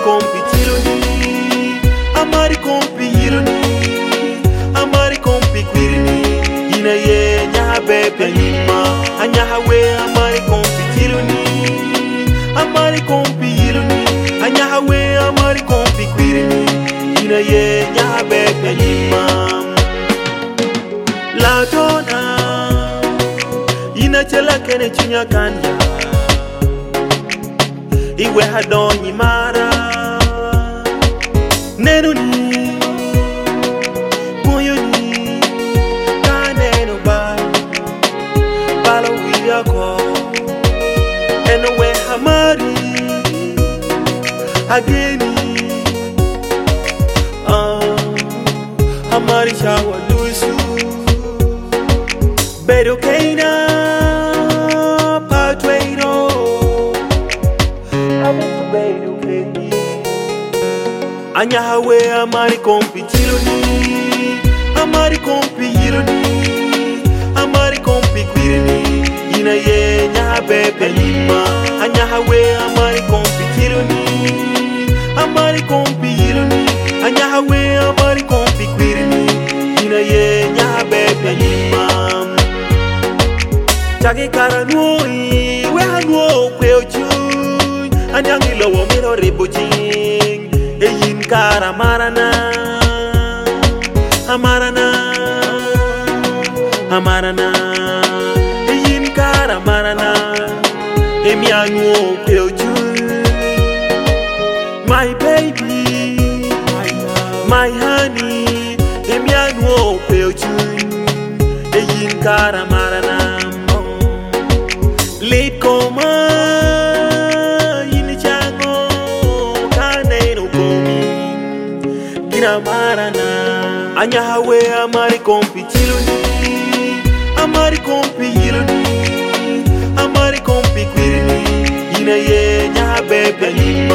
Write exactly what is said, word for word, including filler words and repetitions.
kompi tiloni, amari kompi hiloni, amari kompi kwirini. Ina ye nyaha bebe nima, anyaha we amari kompi tiloni, amari kompi hiloni, anyaha we amari kompi kwirini. Ina ye nyaha bebe nima. La dona, ina chela kene chinya kanya. Iwe hadonyi mara nenu ni moyo ni kaneno ba balo wiyako eno we hamari ageni ah hamari shawa luisu bedo kaina patweino anyaha we amari kompi tiloni, amari kompi hiloni, amari kompi kwirini. Ina ye nyaha bebe nima, anyaha we amari kompi tiloni, amari kompi hiloni, anyaha we amari kompi kwirini. Ina ye nyaha bebe nima. Chaki karanui we hanwo kwe ochuy, anyangi lowo miro ribojing. Eyin kara marana, amarana, amarana. Eyin kara marana, emi anu peoju. My baby, my honey, emi anu peoju. Eyin kara marana, late coma. Marana anyaha we amari kompi tiloni, amari kompi hiloni, amari kompi kwirini. Ina ye nyaha bebe nima.